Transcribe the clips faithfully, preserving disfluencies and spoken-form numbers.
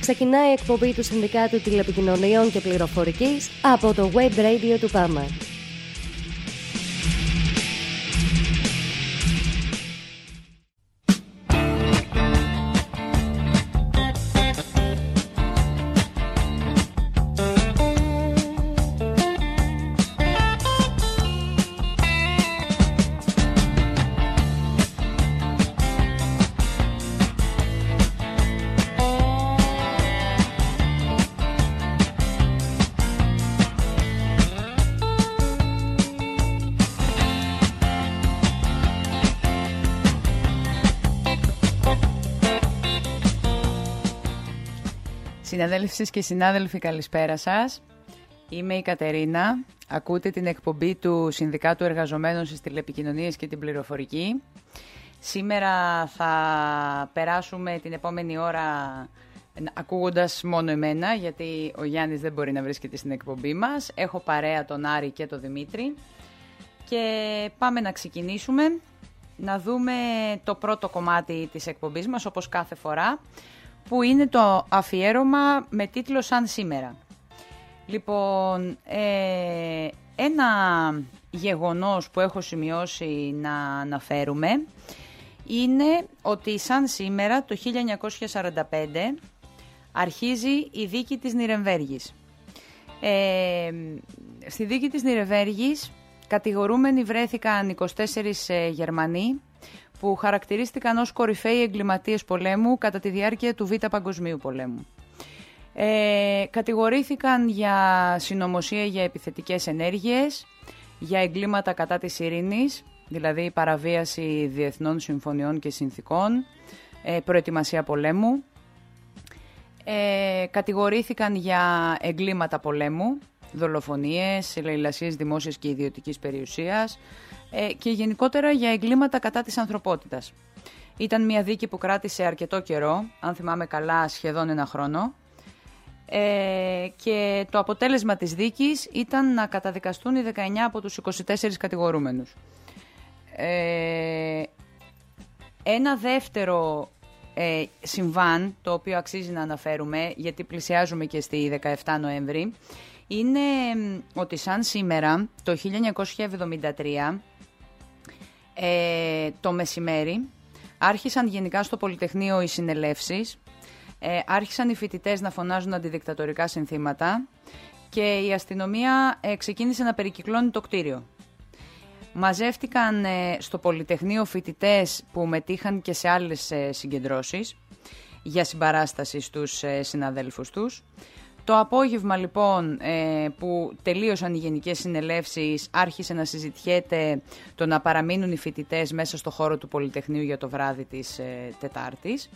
ξεκινάει η εκπομπή του Συνδικάτου Τηλεπικοινωνιών και Πληροφορικής από το Web Radio του ΠΑΜΑ. Συναδέλφοι και συνάδελφοι, καλησπέρα σας. Είμαι η Κατερίνα. Ακούτε την εκπομπή του Συνδικάτου Εργαζομένων στις Τηλεπικοινωνίες και την Πληροφορική. Σήμερα θα περάσουμε την επόμενη ώρα ακούγοντας μόνο εμένα, γιατί ο Γιάννης δεν μπορεί να βρίσκεται στην εκπομπή μας. Έχω παρέα τον Άρη και τον Δημήτρη. Και πάμε να ξεκινήσουμε, να δούμε το πρώτο κομμάτι της εκπομπής μας, όπως κάθε φορά, που είναι το αφιέρωμα με τίτλο «Σαν σήμερα». Λοιπόν, ε, ένα γεγονός που έχω σημειώσει να αναφέρουμε είναι ότι σαν σήμερα το χίλια εννιακόσια σαράντα πέντε αρχίζει η δίκη της Νιρεμβέργης. Ε, στη δίκη της Νιρεμβέργης κατηγορούμενοι βρέθηκαν είκοσι τέσσερις ε, Γερμανοί, που χαρακτηρίστηκαν ως κορυφαίοι εγκληματίες πολέμου κατά τη διάρκεια του Β' Παγκοσμίου Πολέμου. Ε, κατηγορήθηκαν για συνωμοσία για επιθετικές ενέργειες, για εγκλήματα κατά της ειρήνης, δηλαδή παραβίαση διεθνών συμφωνιών και συνθήκων, ε, προετοιμασία πολέμου. Ε, κατηγορήθηκαν για εγκλήματα πολέμου, δολοφονίες, λαιλασίες δημόσιας και ιδιωτικής περιουσίας, και γενικότερα για εγκλήματα κατά της ανθρωπότητας. Ήταν μια δίκη που κράτησε αρκετό καιρό, αν θυμάμαι καλά σχεδόν ένα χρόνο, ε, και το αποτέλεσμα της δίκης ήταν να καταδικαστούν οι δεκαεννιά από τους είκοσι τέσσερις κατηγορούμενους. Ε, ένα δεύτερο ε, συμβάν, το οποίο αξίζει να αναφέρουμε, γιατί πλησιάζουμε και στη δεκαεφτά Νοέμβρη, είναι ότι σαν σήμερα το χίλια εννιακόσια εβδομήντα τρία ε, το μεσημέρι άρχισαν γενικά στο Πολυτεχνείο οι συνελεύσεις, ε, άρχισαν οι φοιτητές να φωνάζουν αντιδικτατορικά συνθήματα και η αστυνομία ε, ξεκίνησε να περικυκλώνει το κτίριο. Μαζεύτηκαν ε, στο Πολυτεχνείο φοιτητές που μετήχαν και σε άλλες ε, συγκεντρώσεις για συμπαράσταση στους ε, συναδέλφους τους. Το απόγευμα λοιπόν ε, που τελείωσαν οι γενικές συνελεύσεις, άρχισε να συζητιέται το να παραμείνουν οι φοιτητές μέσα στο χώρο του Πολυτεχνείου για το βράδυ της ε, Τετάρτης.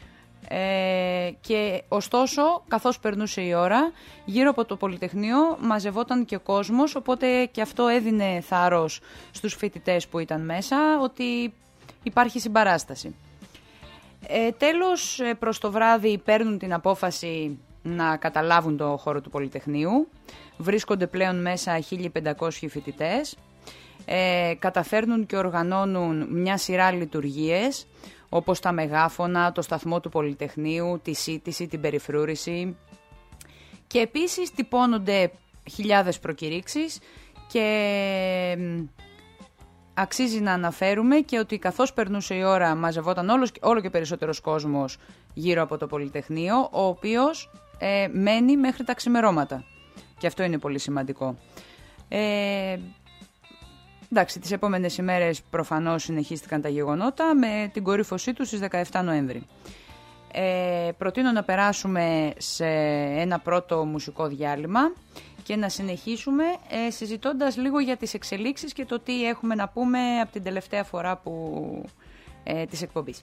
Ε, και ωστόσο, καθώς περνούσε η ώρα, γύρω από το Πολυτεχνείο μαζευόταν και ο κόσμος, οπότε και αυτό έδινε θάρρος στους φοιτητές που ήταν μέσα ότι υπάρχει συμπαράσταση. Ε, τέλος, προς το βράδυ παίρνουν την απόφαση να καταλάβουν το χώρο του Πολυτεχνείου. Βρίσκονται πλέον μέσα χίλια πεντακόσιοι φοιτητές. Ε, καταφέρνουν και οργανώνουν μια σειρά λειτουργίες, όπως τα μεγάφωνα, το σταθμό του Πολυτεχνείου, τη σύντηση, την περιφρούρηση. Και επίσης τυπώνονται χιλιάδες προκηρύξεις και αξίζει να αναφέρουμε και ότι καθώς περνούσε η ώρα μαζευόταν όλος, όλο και περισσότερος κόσμος γύρω από το Πολυτεχνείο, ο οποίος ε, μένει μέχρι τα ξημερώματα. Και αυτό είναι πολύ σημαντικό. Ε, εντάξει, τις επόμενες ημέρες προφανώς συνεχίστηκαν τα γεγονότα με την κορύφωσή τους στις δεκαεφτά Νοέμβρη. Ε, προτείνω να περάσουμε σε ένα πρώτο μουσικό διάλειμμα και να συνεχίσουμε ε, συζητώντας λίγο για τις εξελίξεις και το τι έχουμε να πούμε από την τελευταία φορά που, ε, της εκπομπής.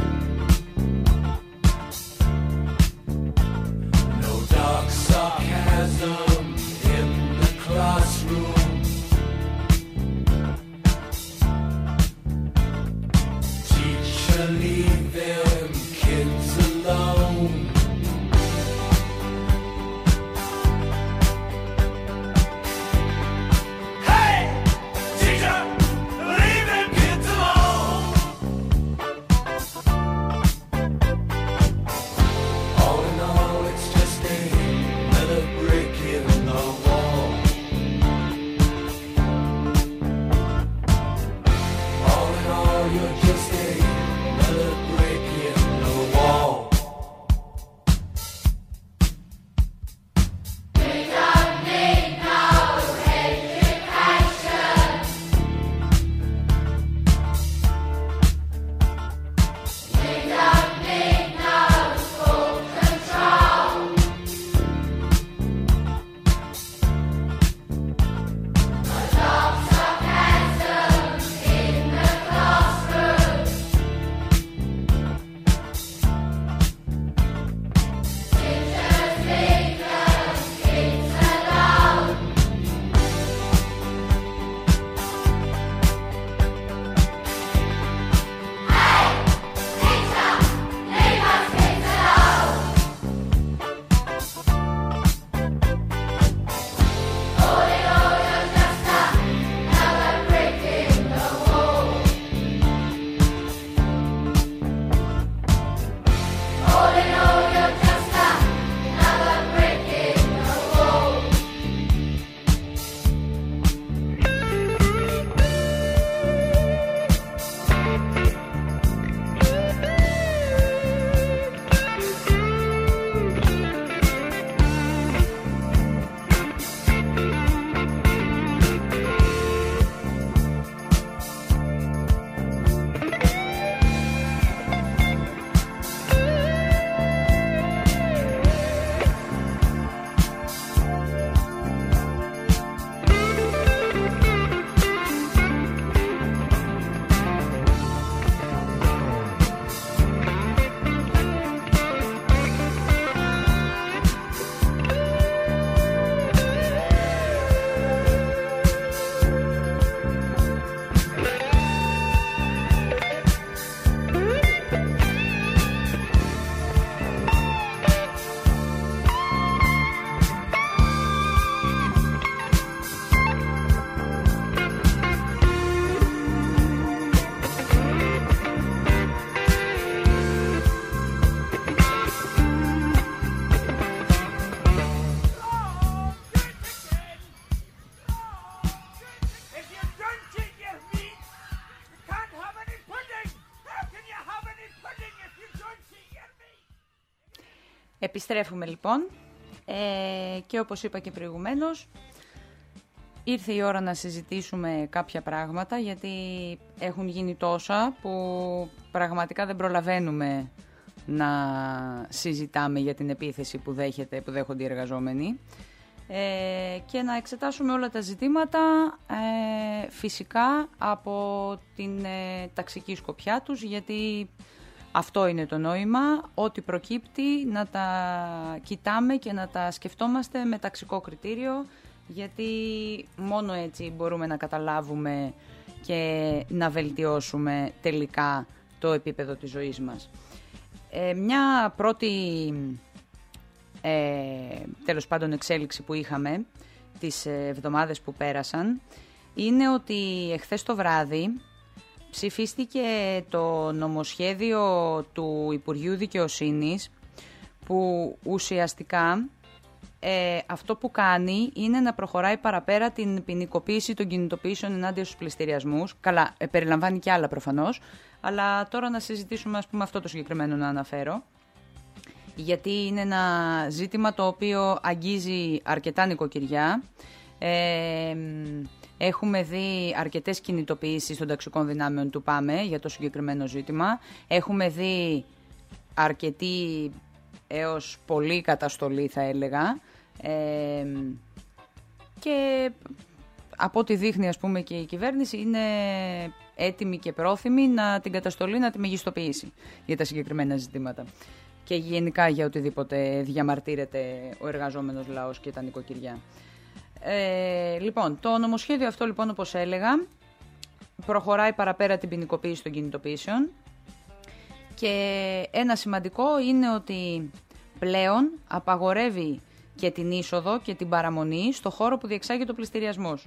No dark sarcasm. Επιστρέφουμε λοιπόν ε, και όπως είπα και προηγουμένως, ήρθε η ώρα να συζητήσουμε κάποια πράγματα, γιατί έχουν γίνει τόσα που πραγματικά δεν προλαβαίνουμε να συζητάμε για την επίθεση που, δέχεται, που δέχονται οι εργαζόμενοι ε, και να εξετάσουμε όλα τα ζητήματα ε, φυσικά από την ε, ταξική σκοπιά τους, γιατί αυτό είναι το νόημα, ό,τι προκύπτει να τα κοιτάμε και να τα σκεφτόμαστε με ταξικό κριτήριο, γιατί μόνο έτσι μπορούμε να καταλάβουμε και να βελτιώσουμε τελικά το επίπεδο της ζωής μας. Ε, μια πρώτη ε, τέλος πάντων εξέλιξη που είχαμε τις εβδομάδες που πέρασαν είναι ότι εχθές το βράδυ ψηφίστηκε το νομοσχέδιο του Υπουργείου Δικαιοσύνης, που ουσιαστικά ε, αυτό που κάνει είναι να προχωράει παραπέρα την ποινικοποίηση των κινητοποιήσεων ενάντια στους πληστηριασμούς. Καλά, ε, περιλαμβάνει και άλλα προφανώς, αλλά τώρα να συζητήσουμε ας πούμε αυτό το συγκεκριμένο να αναφέρω, γιατί είναι ένα ζήτημα το οποίο αγγίζει αρκετά νοικοκυριά. Ε, Έχουμε δει αρκετές κινητοποιήσεις των ταξικών δυνάμεων του ΠΑΜΕ για το συγκεκριμένο ζήτημα. Έχουμε δει αρκετή έως πολύ καταστολή, θα έλεγα. Ε, και από ό,τι δείχνει ας πούμε και η κυβέρνηση, είναι έτοιμη και πρόθυμη να την καταστολή να τη μεγιστοποιήσει για τα συγκεκριμένα ζητήματα. Και γενικά για οτιδήποτε διαμαρτύρεται ο εργαζόμενος λαός και τα νοικοκυριά. Ε, λοιπόν, το νομοσχέδιο αυτό λοιπόν, όπως έλεγα, προχωράει παραπέρα την ποινικοποίηση των κινητοποιήσεων, και ένα σημαντικό είναι ότι πλέον απαγορεύει και την είσοδο και την παραμονή στο χώρο που διεξάγεται ο πληστηριασμός.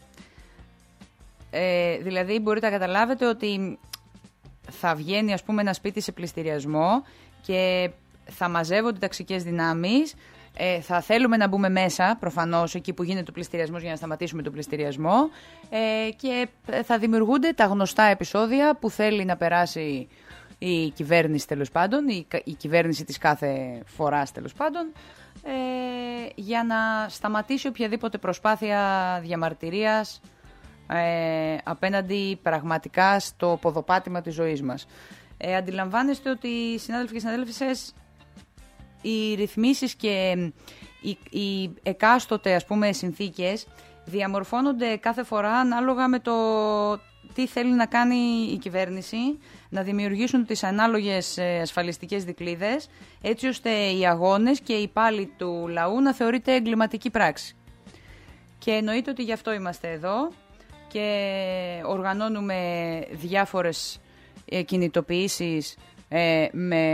Ε, δηλαδή μπορείτε να καταλάβετε ότι θα βγαίνει ας πούμε ένα σπίτι σε πληστηριασμό και θα μαζεύονται ταξικές δυνάμεις. Ε, θα θέλουμε να μπούμε μέσα, προφανώς, εκεί που γίνεται ο πληστηριασμός για να σταματήσουμε τον πληστηριασμό, ε, και θα δημιουργούνται τα γνωστά επεισόδια που θέλει να περάσει η κυβέρνηση, τέλος πάντων, η, η κυβέρνηση της κάθε φοράς, τέλος πάντων, ε, για να σταματήσει οποιαδήποτε προσπάθεια διαμαρτυρίας ε, απέναντι πραγματικά στο ποδοπάτημα της ζωής μας. Ε, αντιλαμβάνεστε ότι, συνάδελφοι και συναδέλφισες, οι ρυθμίσεις και οι, οι εκάστοτε ας πούμε συνθήκες διαμορφώνονται κάθε φορά ανάλογα με το τι θέλει να κάνει η κυβέρνηση, να δημιουργήσουν τις ανάλογες ασφαλιστικές δικλείδες, έτσι ώστε οι αγώνες και οι πάλοι του λαού να θεωρείται εγκληματική πράξη. Και εννοείται ότι γι' αυτό είμαστε εδώ και οργανώνουμε διάφορες κινητοποιήσεις Ε, με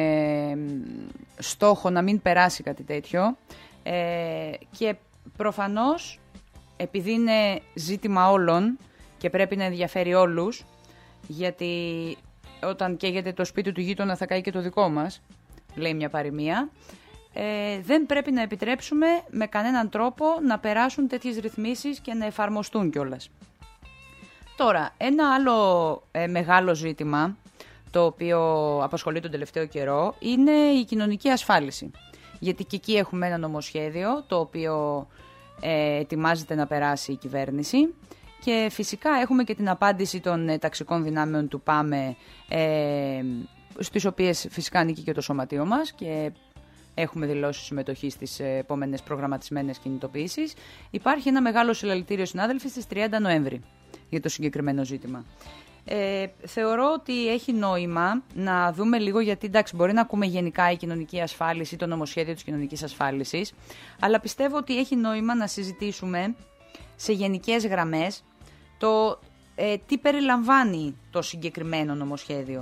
στόχο να μην περάσει κάτι τέτοιο, ε, και προφανώς επειδή είναι ζήτημα όλων και πρέπει να ενδιαφέρει όλους, γιατί όταν καίγεται το σπίτι του γείτονα θα καεί και το δικό μας, λέει μια παροιμία, ε, δεν πρέπει να επιτρέψουμε με κανέναν τρόπο να περάσουν τέτοιες ρυθμίσεις και να εφαρμοστούν κιόλας. Τώρα, ένα άλλο ε, μεγάλο ζήτημα το οποίο απασχολεί τον τελευταίο καιρό είναι η κοινωνική ασφάλιση. Γιατί και εκεί έχουμε ένα νομοσχέδιο το οποίο ε, ετοιμάζεται να περάσει η κυβέρνηση, και φυσικά έχουμε και την απάντηση των ε, ταξικών δυνάμεων του ΠΑΜΕ, ε, στις οποίες φυσικά ανήκει και το σωματείο μας και έχουμε δηλώσει συμμετοχή στις επόμενες προγραμματισμένες κινητοποιήσεις. Υπάρχει ένα μεγάλο συλλαλητήριο, συνάδελφοι, στις τριάντα Νοέμβρη για το συγκεκριμένο ζήτημα. Ε, θεωρώ ότι έχει νόημα να δούμε λίγο, γιατί εντάξει, μπορεί να ακούμε γενικά η κοινωνική ασφάλιση, το νομοσχέδιο της κοινωνικής ασφάλισης, αλλά πιστεύω ότι έχει νόημα να συζητήσουμε σε γενικές γραμμές το ε, τι περιλαμβάνει το συγκεκριμένο νομοσχέδιο.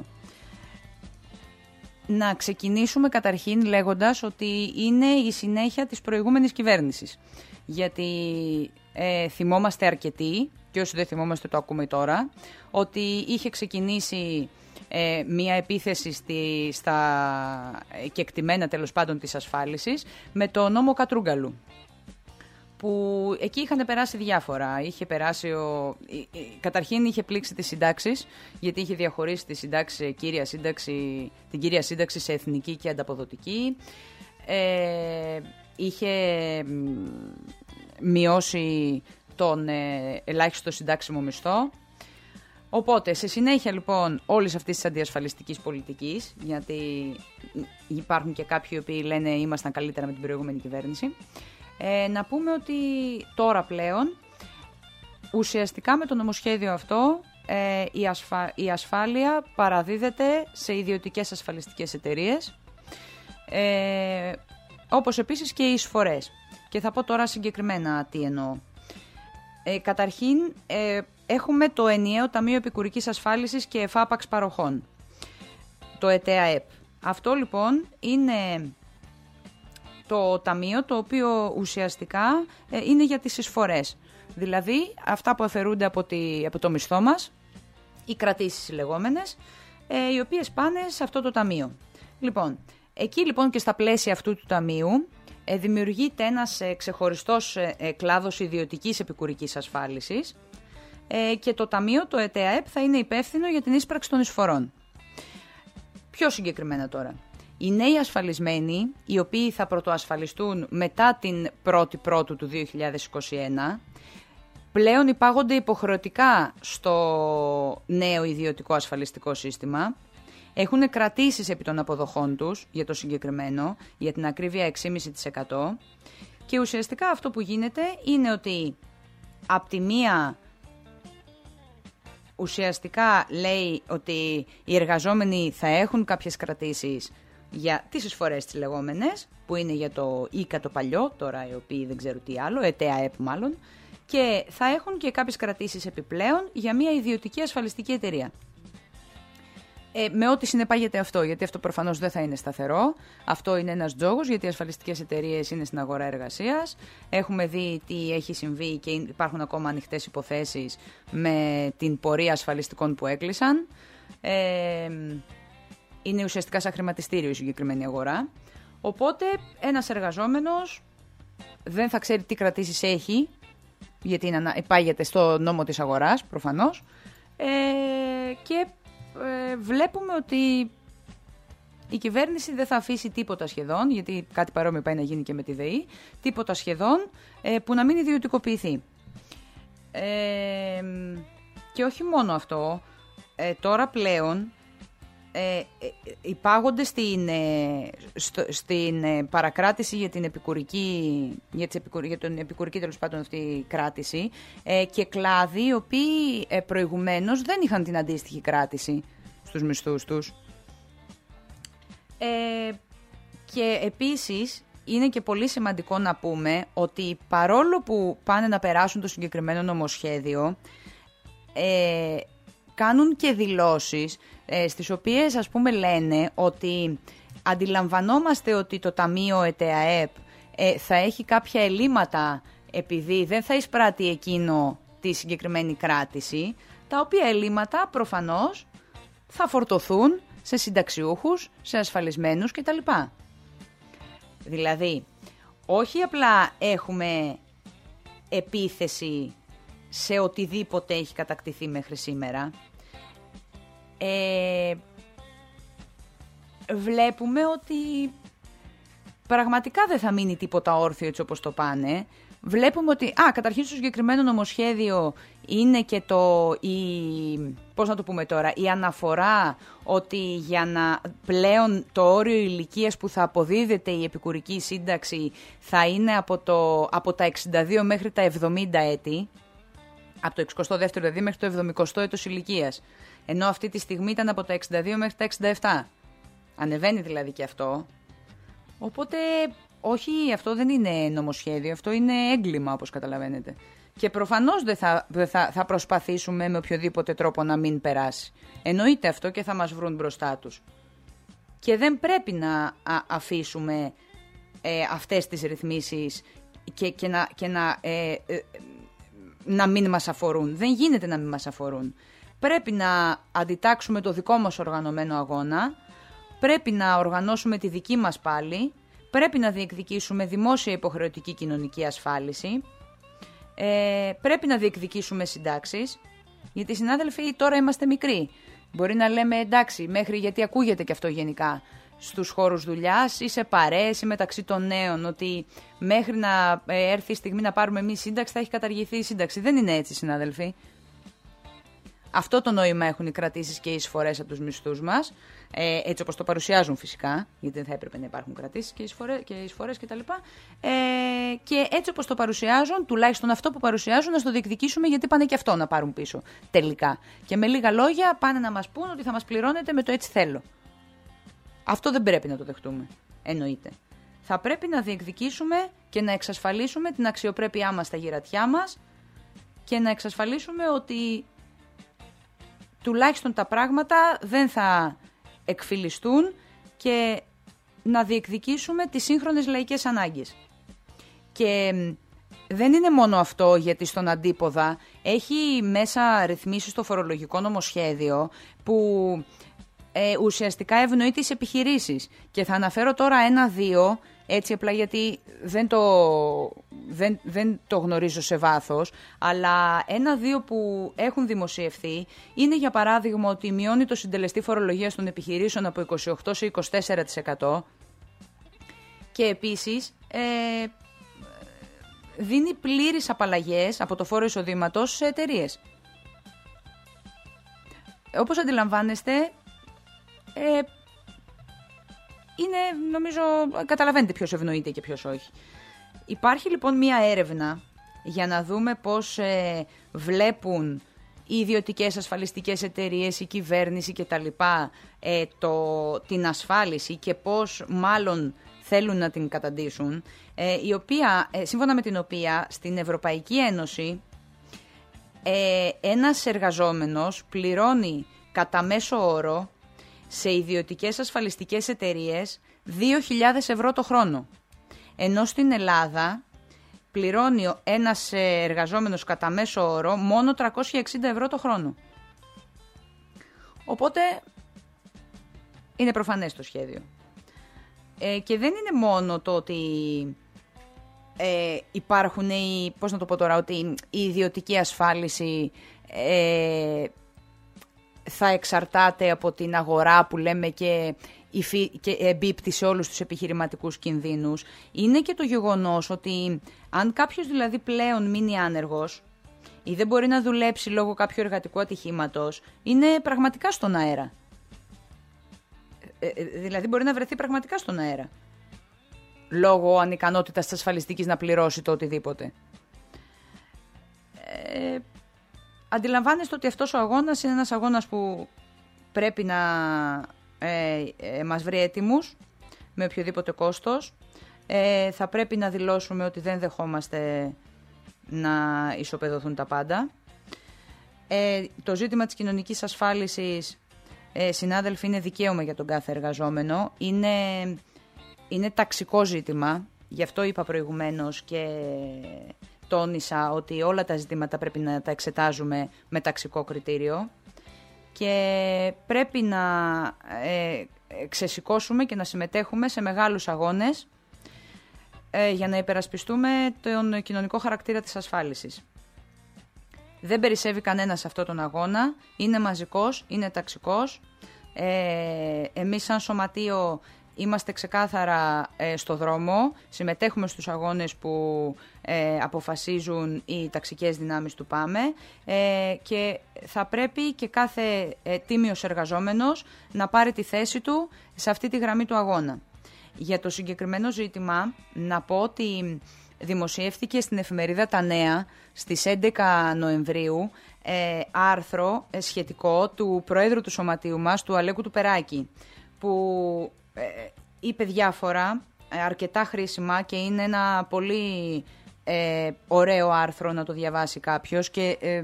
Να ξεκινήσουμε καταρχήν λέγοντας ότι είναι η συνέχεια της προηγούμενης κυβέρνησης. Γιατί ε, θυμόμαστε αρκετοί, και όσοι δεν θυμόμαστε το ακούμε τώρα, ότι είχε ξεκινήσει ε, μια επίθεση στη, στα κεκτημένα τέλος πάντων της ασφάλισης με το νόμο Κατρούγκαλου, που εκεί είχαν περάσει διάφορα. Είχε περάσει ο... Καταρχήν είχε πλήξει τις συντάξεις, γιατί είχε διαχωρίσει τη συντάξη, κύρια σύνταξη, την κύρια σύνταξη σε εθνική και ανταποδοτική. ε, είχε μειώσει τον ε, ελάχιστο συντάξιμο μισθό. Οπότε, σε συνέχεια λοιπόν όλης αυτής της αντιασφαλιστικής πολιτικής, γιατί υπάρχουν και κάποιοι οι οποίοι λένε ήμασταν καλύτερα με την προηγούμενη κυβέρνηση, ε, να πούμε ότι τώρα πλέον ουσιαστικά με το νομοσχέδιο αυτό ε, η, ασφα... η ασφάλεια παραδίδεται σε ιδιωτικές ασφαλιστικές εταιρείες, ε, όπως επίσης και οι εισφορές. Και θα πω τώρα συγκεκριμένα τι εννοώ. Ε, καταρχήν, ε, έχουμε το ενιαίο Ταμείο Επικουρικής Ασφάλισης και εφάπαξ παροχών, το ΕΤΕΑΕΠ. Αυτό λοιπόν είναι το ταμείο το οποίο ουσιαστικά ε, είναι για τις εισφορές. Δηλαδή αυτά που αφαιρούνται από, τη, από το μισθό μας, οι κρατήσεις οι λεγόμενες, ε, οι οποίες πάνε σε αυτό το ταμείο. Λοιπόν, εκεί λοιπόν και στα πλαίσια αυτού του ταμείου ε, δημιουργείται ένας ε, ξεχωριστός ε, ε, κλάδος ιδιωτικής επικουρικής ασφάλισης, ε, και το ταμείο, το ΕΤΕΑΕΠ, θα είναι υπεύθυνο για την είσπραξη των εισφορών. Πιο συγκεκριμένα τώρα, οι νέοι ασφαλισμένοι, οι οποίοι θα πρωτοασφαλιστούν μετά την πρώτη Πρώτου του δύο χιλιάδες είκοσι ένα, πλέον υπάγονται υποχρεωτικά στο νέο ιδιωτικό ασφαλιστικό σύστημα, έχουν κρατήσεις επί των αποδοχών τους για το συγκεκριμένο, για την ακρίβεια έξι κόμμα πέντε τοις εκατό, και ουσιαστικά αυτό που γίνεται είναι ότι απ' τη μία ουσιαστικά λέει ότι οι εργαζόμενοι θα έχουν κάποιες κρατήσεις για τις εισφορές τις λεγόμενες, που είναι για το ΙΚΑ το παλιό, τώρα οι οποίοι δεν ξέρω τι άλλο, ΕΤΕΑΕΠ μάλλον, και θα έχουν και κάποιες κρατήσεις επιπλέον για μια ιδιωτική ασφαλιστική εταιρεία. Ε, με ό,τι συνεπάγεται αυτό, γιατί αυτό προφανώς δεν θα είναι σταθερό. Αυτό είναι ένας τζόγος, γιατί οι ασφαλιστικές εταιρείες είναι στην αγορά εργασίας. Έχουμε δει τι έχει συμβεί και υπάρχουν ακόμα ανοιχτές υποθέσεις με την πορεία ασφαλιστικών που έκλεισαν. Ε, είναι ουσιαστικά σαν χρηματιστήριο η συγκεκριμένη αγορά. Οπότε ένας εργαζόμενος δεν θα ξέρει τι κρατήσεις έχει, γιατί υπάγεται στο νόμο της αγοράς προφανώς, ε, και ε, βλέπουμε ότι η κυβέρνηση δεν θα αφήσει τίποτα σχεδόν, γιατί κάτι παρόμοιο πάει να γίνει και με τη ΔΕΗ, τίποτα σχεδόν ε, που να μην ιδιωτικοποιηθεί. Ε, και όχι μόνο αυτό, ε, τώρα πλέον Ε, υπάγονται στην, ε, στο, στην ε, παρακράτηση για την επικουρική, για, τις επικουρ, για τον επικουρική τέλος πάντων αυτή κράτηση, ε, και κλάδοι οι οποίοι ε, προηγουμένως δεν είχαν την αντίστοιχη κράτηση στους μισθούς τους. Ε, και επίσης είναι και πολύ σημαντικό να πούμε ότι παρόλο που πάνε να περάσουν το συγκεκριμένο νομοσχέδιο, ε, κάνουν και δηλώσεις ε, στις οποίες ας πούμε λένε ότι αντιλαμβανόμαστε ότι το Ταμείο ΕΤΕΑΕΠ ε, θα έχει κάποια ελλείμματα επειδή δεν θα εισπράττει εκείνο τη συγκεκριμένη κράτηση, τα οποία ελλείμματα προφανώς θα φορτωθούν σε συνταξιούχους, σε ασφαλισμένους κτλ. Δηλαδή, όχι απλά έχουμε επίθεση σε οτιδήποτε έχει κατακτηθεί μέχρι σήμερα, ε, βλέπουμε ότι πραγματικά δεν θα μείνει τίποτα όρθιο έτσι όπως το πάνε. Βλέπουμε ότι, α, καταρχήν στο συγκεκριμένο νομοσχέδιο είναι και το, η, πώς να το πούμε τώρα, η αναφορά ότι για να πλέον το όριο ηλικίας που θα αποδίδεται η επικουρική σύνταξη θα είναι από, το, από τα εξήντα δύο μέχρι τα εβδομήντα έτη, από το εξηκοστό δεύτερο δηλαδή μέχρι το εβδομηκοστό έτος ηλικίας, ενώ αυτή τη στιγμή ήταν από τα εξήντα δύο μέχρι τα εξήντα επτά. Ανεβαίνει δηλαδή και αυτό. Οπότε, όχι, αυτό δεν είναι νομοσχέδιο, αυτό είναι έγκλημα όπως καταλαβαίνετε. Και προφανώς δεν θα, θα, θα προσπαθήσουμε με οποιοδήποτε τρόπο να μην περάσει. Εννοείται αυτό και θα μας βρουν μπροστά τους. Και δεν πρέπει να α, αφήσουμε ε, αυτές τις ρυθμίσεις και, και να... Και να ε, ε, να μην μας αφορούν. Δεν γίνεται να μην μας αφορούν. Πρέπει να αντιτάξουμε το δικό μας οργανωμένο αγώνα, πρέπει να οργανώσουμε τη δική μας πάλι, πρέπει να διεκδικήσουμε δημόσια υποχρεωτική κοινωνική ασφάλιση, ε, πρέπει να διεκδικήσουμε συντάξεις, γιατί συνάδελφοι τώρα είμαστε μικροί. Μπορεί να λέμε εντάξει, μέχρι γιατί ακούγεται και αυτό γενικά. στους χώρους δουλειάς ή σε παρέες ή μεταξύ των νέων, ότι μέχρι να έρθει η στιγμή να πάρουμε εμείς σύνταξη θα έχει καταργηθεί η σύνταξη. Δεν είναι έτσι, συνάδελφοι. Αυτό το νόημα έχουν οι κρατήσεις και οι εισφορές από τους μισθούς μας, ε, έτσι όπως το παρουσιάζουν φυσικά, γιατί δεν θα έπρεπε να υπάρχουν κρατήσεις και εισφορές, και εισφορές κτλ. Ε, και έτσι όπως το παρουσιάζουν, τουλάχιστον αυτό που παρουσιάζουν, να το διεκδικήσουμε, γιατί πάνε και αυτό να πάρουν πίσω τελικά. Και με λίγα λόγια πάνε να μας πούν ότι θα μας πληρώνετε με το έτσι θέλω. Αυτό δεν πρέπει να το δεχτούμε, εννοείται. Θα πρέπει να διεκδικήσουμε και να εξασφαλίσουμε την αξιοπρέπειά μας στα γερατιά μας και να εξασφαλίσουμε ότι τουλάχιστον τα πράγματα δεν θα εκφυλιστούν και να διεκδικήσουμε τις σύγχρονες λαϊκές ανάγκες. Και δεν είναι μόνο αυτό, γιατί στον αντίποδα έχει μέσα ρυθμίσεις στο φορολογικό νομοσχέδιο που ε, ουσιαστικά ευνοεί τις επιχειρήσεις. Και θα αναφέρω τώρα ένα-δύο, έτσι απλά γιατί δεν το, δεν, δεν το γνωρίζω σε βάθος, αλλά ένα-δύο που έχουν δημοσιευθεί είναι, για παράδειγμα, ότι μειώνει το συντελεστή φορολογίας των επιχειρήσεων από είκοσι οκτώ τοις εκατό σε είκοσι τέσσερα τοις εκατό και επίσης ε, δίνει πλήρεις απαλλαγές από το φόρο εισοδήματος σε εταιρείες. Όπως αντιλαμβάνεστε, ε, είναι, νομίζω, καταλαβαίνετε ποιος ευνοείται και ποιος όχι. Υπάρχει λοιπόν μία έρευνα για να δούμε πώς ε, βλέπουν οι ιδιωτικές ασφαλιστικές εταιρείες, η κυβέρνηση κτλ. Ε, το, την ασφάλιση και πώς μάλλον θέλουν να την καταντήσουν, ε, η οποία, ε, σύμφωνα με την οποία στην Ευρωπαϊκή Ένωση ε, ένας εργαζόμενος πληρώνει κατά μέσο όρο σε ιδιωτικές ασφαλιστικές εταιρείες δύο χιλιάδες ευρώ το χρόνο. Ενώ στην Ελλάδα πληρώνει ένας εργαζόμενος κατά μέσο όρο μόνο τριακόσια εξήντα ευρώ το χρόνο. Οπότε είναι προφανές το σχέδιο. Ε, και δεν είναι μόνο το ότι ε, υπάρχουν οι, πώς να το πω τώρα, ότι η ιδιωτική ασφάλιση ε, θα εξαρτάται από την αγορά που λέμε και, και εμπίπτει σε όλους τους επιχειρηματικούς κινδύνους. Είναι και το γεγονός ότι αν κάποιος δηλαδή πλέον μείνει άνεργος ή δεν μπορεί να δουλέψει λόγω κάποιου εργατικού ατυχήματος, είναι πραγματικά στον αέρα. Ε, δηλαδή μπορεί να βρεθεί πραγματικά στον αέρα λόγω ανικανότητας της ασφαλιστικής να πληρώσει το οτιδήποτε. Ε, Αντιλαμβάνεστε ότι αυτός ο αγώνας είναι ένας αγώνας που πρέπει να ε, ε, μας βρει έτοιμους με οποιοδήποτε κόστος. Ε, θα πρέπει να δηλώσουμε ότι δεν δεχόμαστε να ισοπεδωθούν τα πάντα. Ε, το ζήτημα της κοινωνικής ασφάλισης, ε, συνάδελφοι, είναι δικαίωμα για τον κάθε εργαζόμενο. Είναι, είναι ταξικό ζήτημα, γι' αυτό είπα προηγουμένως και τόνισα ότι όλα τα ζητήματα πρέπει να τα εξετάζουμε με ταξικό κριτήριο και πρέπει να ε, ξεσηκώσουμε και να συμμετέχουμε σε μεγάλους αγώνες ε, για να υπερασπιστούμε τον κοινωνικό χαρακτήρα της ασφάλισης. Δεν περισσεύει κανένας σε αυτόν τον αγώνα, είναι μαζικός, είναι ταξικός. Ε, εμείς σαν σωματείο είμαστε ξεκάθαρα ε, στο δρόμο, συμμετέχουμε στους αγώνες που ε, αποφασίζουν οι ταξικές δυνάμεις του ΠΑΜΕ ε, και θα πρέπει και κάθε ε, τίμιος εργαζόμενος να πάρει τη θέση του σε αυτή τη γραμμή του αγώνα. Για το συγκεκριμένο ζήτημα να πω ότι δημοσιεύθηκε στην εφημερίδα Τα Νέα στις έντεκα Νοεμβρίου ε, άρθρο ε, σχετικό του Προέδρου του Σωματείου μας, του Αλέκου του Περάκη, που ε, είπε διάφορα ε, αρκετά χρήσιμα και είναι ένα πολύ ε, ωραίο άρθρο να το διαβάσει κάποιος και ε,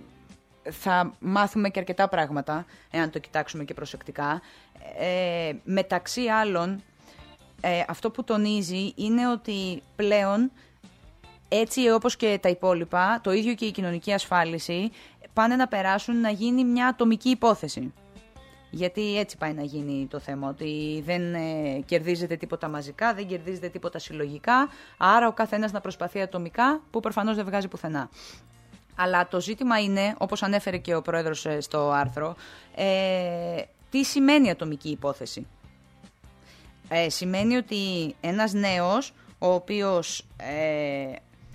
θα μάθουμε και αρκετά πράγματα εάν το κοιτάξουμε και προσεκτικά. Ε, μεταξύ άλλων, ε, αυτό που τονίζει είναι ότι πλέον, έτσι όπως και τα υπόλοιπα, το ίδιο και η κοινωνική ασφάλιση πάνε να περάσουν να γίνει μια ατομική υπόθεση. Γιατί έτσι πάει να γίνει το θέμα, ότι δεν ε, κερδίζεται τίποτα μαζικά, δεν κερδίζεται τίποτα συλλογικά, άρα ο καθένας να προσπαθεί ατομικά, που προφανώς δεν βγάζει πουθενά. Αλλά το ζήτημα είναι, όπως ανέφερε και ο πρόεδρος στο άρθρο, ε, τι σημαίνει ατομική υπόθεση. ε, σημαίνει ότι ένας νέος, ο οποίος ε,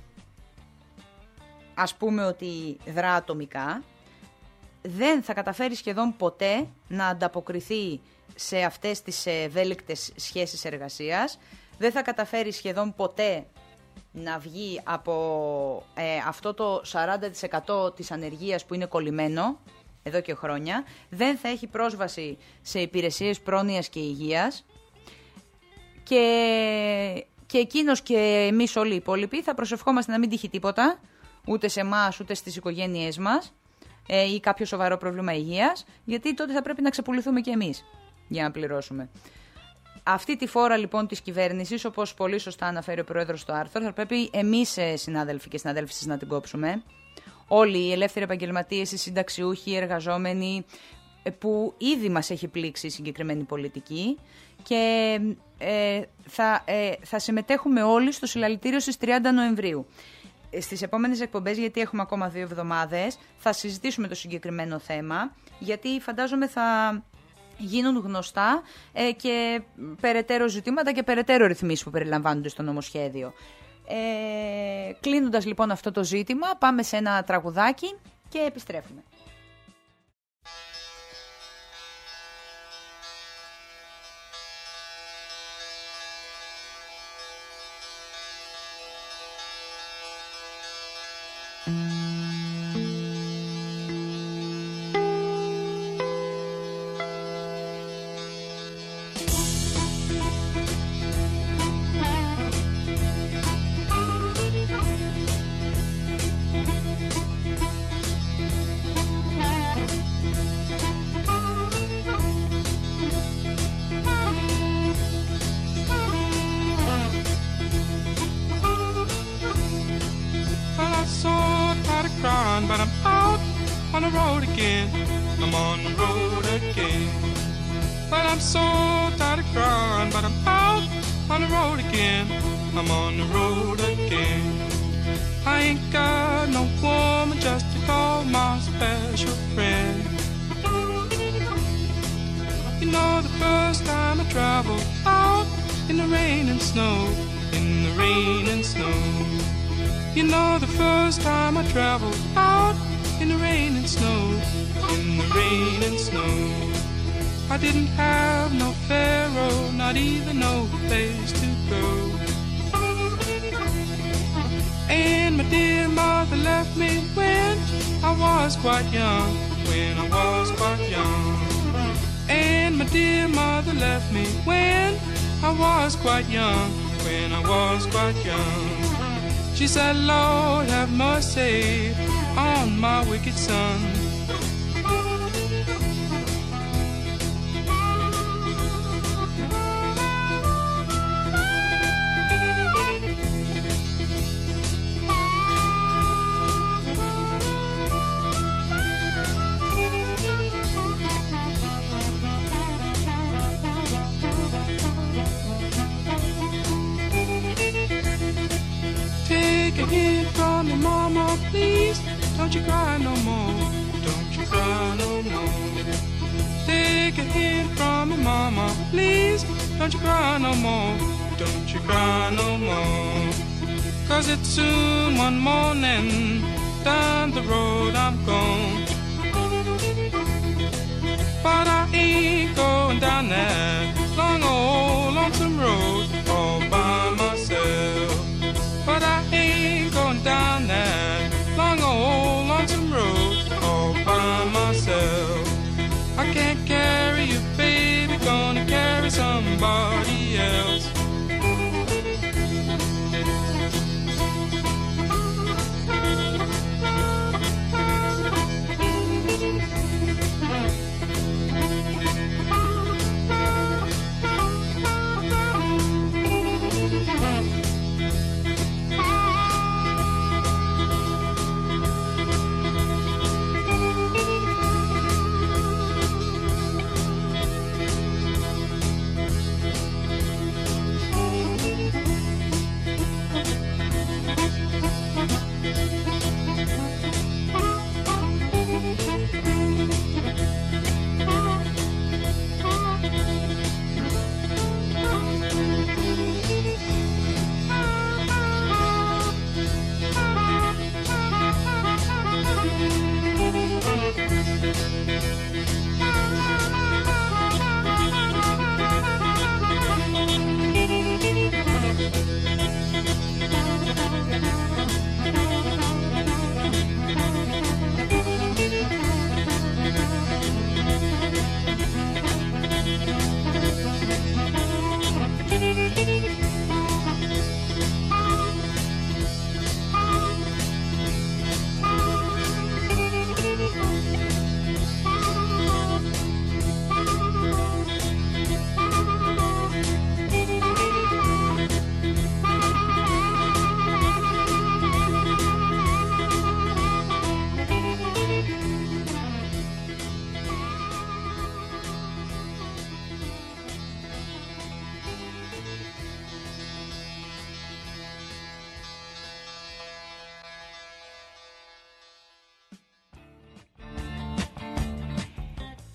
ας πούμε ότι δρά ατομικά, δεν θα καταφέρει σχεδόν ποτέ να ανταποκριθεί σε αυτές τις ευέλικτες σχέσεις εργασίας, δεν θα καταφέρει σχεδόν ποτέ να βγει από ε, αυτό το σαράντα τοις εκατό της ανεργίας που είναι κολλημένο εδώ και χρόνια, δεν θα έχει πρόσβαση σε υπηρεσίες πρόνοιας και υγείας και, και εκείνος και εμείς όλοι οι υπόλοιποι θα προσευχόμαστε να μην τύχει τίποτα, ούτε σε εμάς ούτε στις οικογένειές μας ε, ή κάποιο σοβαρό πρόβλημα υγείας, γιατί τότε θα πρέπει να ξεπουληθούμε και εμείς για να πληρώσουμε. Αυτή τη φόρα λοιπόν της κυβέρνησης, όπως πολύ σωστά αναφέρει ο Πρόεδρος στο άρθρο, θα πρέπει εμείς συνάδελφοι και συναδέλφισες να την κόψουμε. Όλοι οι ελεύθεροι επαγγελματίες, οι συνταξιούχοι, οι εργαζόμενοι, που ήδη μας έχει πλήξει η συγκεκριμένη πολιτική και ε, θα, ε, θα συμμετέχουμε όλοι στο συλλαλητήριο στις τριάντα Νοεμβρίου. Στις επόμενες εκπομπές, γιατί έχουμε ακόμα δύο εβδομάδες, θα συζητήσουμε το συγκεκριμένο θέμα, γιατί φαντάζομαι θα γίνουν γνωστά ε, και περαιτέρω ζητήματα και περαιτέρω ρυθμίσεις που περιλαμβάνονται στο νομοσχέδιο. Ε, κλείνοντας λοιπόν αυτό το ζήτημα, πάμε σε ένα τραγουδάκι και επιστρέφουμε. But I'm out on the road again. I'm on the road again. But I'm so tired of crying. But I'm out on the road again. I'm on the road again. I ain't got no woman just to call my special friend. You know the first time I traveled out in the rain and snow, in the rain and snow. You know the first time I traveled out in the rain and snow, in the rain and snow. I didn't have no pharaoh, not even no place to go. And my dear mother left me when I was quite young, when I was quite young. And my dear mother left me when I was quite young, when I was quite young. She said, Lord, have mercy on my wicked son. Take a hint from me, mama, please. Don't you cry no more. Don't you cry no more. Take a hint from me, mama, please. Don't you cry no more. Don't you cry no more. Cause it's soon one morning. Down the road I'm gone. But I ain't going down that long old lonesome road all by myself. But I ain't going down that long old lonesome road all by myself. I can't carry you, baby, gonna carry somebody else.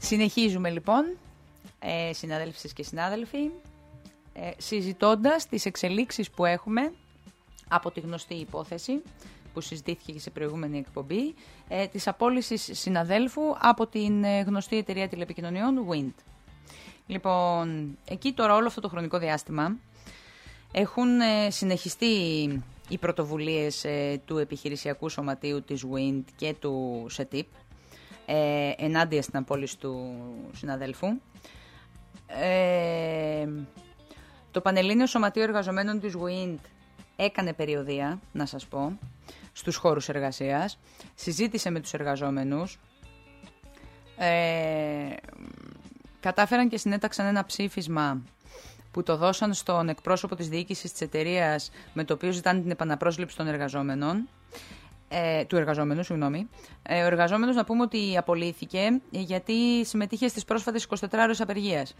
Συνεχίζουμε λοιπόν, ε, συναδέλφισες και συνάδελφοι, ε, συζητώντας τις εξελίξεις που έχουμε από τη γνωστή υπόθεση που συζητήθηκε και σε προηγούμενη εκπομπή, ε, της απόλυσης συναδέλφου από την ε, γνωστή εταιρεία τηλεπικοινωνιών Wind. Λοιπόν, εκεί τώρα όλο αυτό το χρονικό διάστημα έχουν ε, συνεχιστεί οι πρωτοβουλίες ε, του επιχειρησιακού σωματείου της Wind και του ΣΕΤΙΠ ε, ενάντια στην απόλυση του συναδέλφου. Ε, το Πανελλήνιο Σωματείο Εργαζομένων της Wind έκανε περιοδεία, να σας πω, στους χώρους εργασίας, συζήτησε με τους εργαζόμενους, ε, κατάφεραν και συνέταξαν ένα ψήφισμα που το δώσαν στον εκπρόσωπο της διοίκησης της εταιρείας, με το οποίο ζητάνε την επαναπρόσληψη των εργαζόμενων, ε, του εργαζόμενου, συγγνώμη. Ε, ο εργαζόμενος, να πούμε ότι απολύθηκε γιατί συμμετείχε στις πρόσφατες εικοσιτετράωρες απεργίες.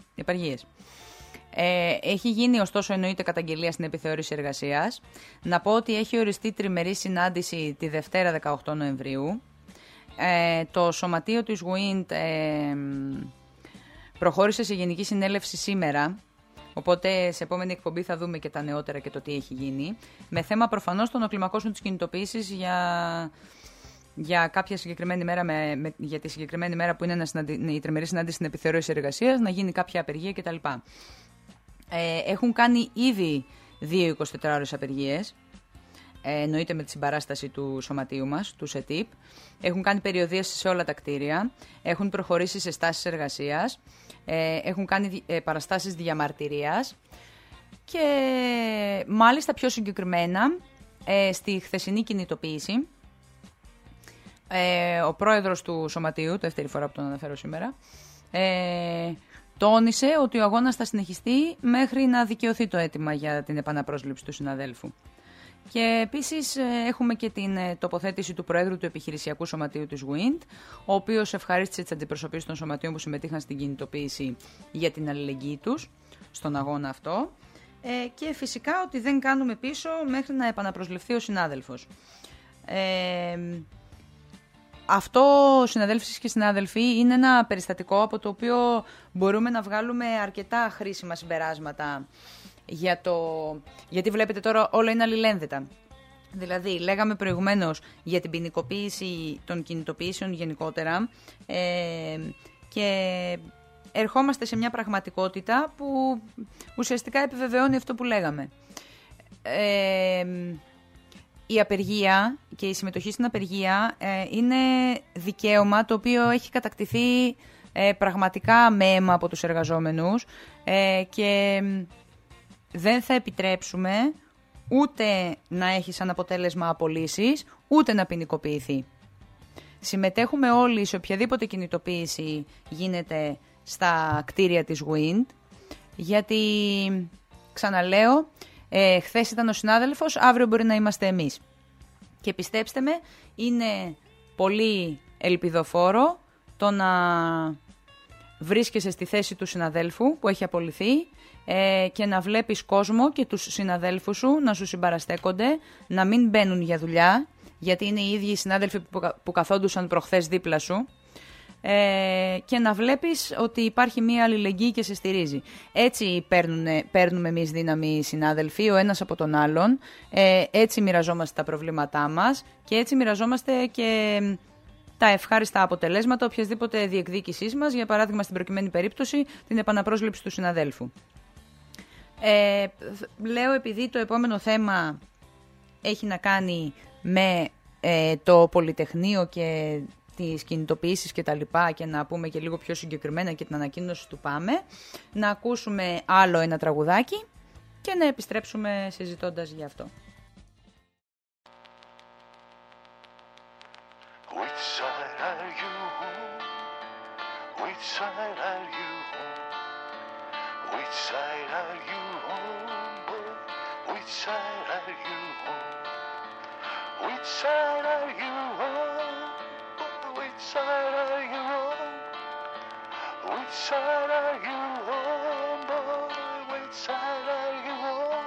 Ε, έχει γίνει ωστόσο εννοείται καταγγελία στην επιθεώρηση εργασίας. Να πω ότι έχει οριστεί τριμερή συνάντηση τη Δευτέρα δεκαοκτώ Νοεμβρίου. Ε, το σωματείο της Wind ε, προχώρησε σε γενική συνέλευση σήμερα, οπότε σε επόμενη εκπομπή θα δούμε και τα νεότερα και το τι έχει γίνει, με θέμα προφανώς το να κλιμακώσουν τις κινητοποιήσεις για, για κάποια συγκεκριμένη μέρα, με, με, για τη συγκεκριμένη μέρα που είναι να συναντι, η τριμερή συνάντηση στην επιθεώρηση εργασίας, να γίνει κάποια απεργία κτλ. Ε, έχουν κάνει ήδη δύο εικοσιτετράωρες απεργίες, ε, εννοείται με τη συμπαράσταση του σωματείου μας, του ΣΕΤΙΠ. Έχουν κάνει περιοδίες σε όλα τα κτίρια, έχουν προχωρήσει σε στάσεις εργασίας, ε, έχουν κάνει ε, παραστάσεις διαμαρτυρίας και μάλιστα πιο συγκεκριμένα ε, στη χθεσινή κινητοποίηση ε, ο πρόεδρος του σωματείου, δεύτερη φορά που τον αναφέρω σήμερα, ε, τόνισε ότι ο αγώνας θα συνεχιστεί μέχρι να δικαιωθεί το αίτημα για την επαναπρόσληψη του συναδέλφου. Και επίσης έχουμε και την τοποθέτηση του Προέδρου του Επιχειρησιακού Σωματείου της Wind, ο οποίος ευχαρίστησε τις αντιπροσωπείες των σωματείων που συμμετείχαν στην κινητοποίηση για την αλληλεγγύη τους στον αγώνα αυτό, και φυσικά ότι δεν κάνουμε πίσω μέχρι να επαναπροσληφθεί ο συνάδελφος. Ε, Αυτό, συναδέλφοι και συνάδελφοι, είναι ένα περιστατικό από το οποίο μπορούμε να βγάλουμε αρκετά χρήσιμα συμπεράσματα, για το... γιατί βλέπετε τώρα όλα είναι αλληλένδετα. Δηλαδή, λέγαμε προηγουμένως για την ποινικοποίηση των κινητοποιήσεων γενικότερα ε, και ερχόμαστε σε μια πραγματικότητα που ουσιαστικά επιβεβαιώνει αυτό που λέγαμε. Ε, Η απεργία και η συμμετοχή στην απεργία ε, είναι δικαίωμα το οποίο έχει κατακτηθεί ε, πραγματικά με αίμα από τους εργαζόμενους ε, και δεν θα επιτρέψουμε ούτε να έχει σαν αποτέλεσμα απολύσεις, ούτε να ποινικοποιηθεί. Συμμετέχουμε όλοι σε οποιαδήποτε κινητοποίηση γίνεται στα κτίρια της Wind, γιατί, ξαναλέω, Ε, χθες ήταν ο συνάδελφος, αύριο μπορεί να είμαστε εμείς. Και πιστέψτε με, είναι πολύ ελπιδοφόρο το να βρίσκεσαι στη θέση του συναδέλφου που έχει απολυθεί ε, και να βλέπεις κόσμο και τους συναδέλφους σου να σου συμπαραστέκονται, να μην μπαίνουν για δουλειά, γιατί είναι οι ίδιοι οι συνάδελφοι που, που καθόντουσαν προχθές δίπλα σου, Ε, και να βλέπεις ότι υπάρχει μία αλληλεγγύη και σε στηρίζει. Έτσι παίρνουνε, παίρνουμε εμείς δύναμη οι συνάδελφοι, ο ένας από τον άλλον, ε, έτσι μοιραζόμαστε τα προβλήματά μας και έτσι μοιραζόμαστε και τα ευχάριστα αποτελέσματα οποιασδήποτε διεκδίκησής μας, για παράδειγμα στην προκειμένη περίπτωση την επαναπρόσληψη του συναδέλφου. Ε, λέω επειδή το επόμενο θέμα έχει να κάνει με ε, το Πολυτεχνείο και τις κινητοποιήσεις και τα λοιπά, και να πούμε και λίγο πιο συγκεκριμένα και την ανακοίνωση του Πάμε, να ακούσουμε άλλο ένα τραγουδάκι και να επιστρέψουμε συζητώντας γι' αυτό. Which side are you on? Which side are you on? Which side are you on, boy? Which side are you on? Which side are you on? Which side are you on? Which side are you on, boy? Which side are you on?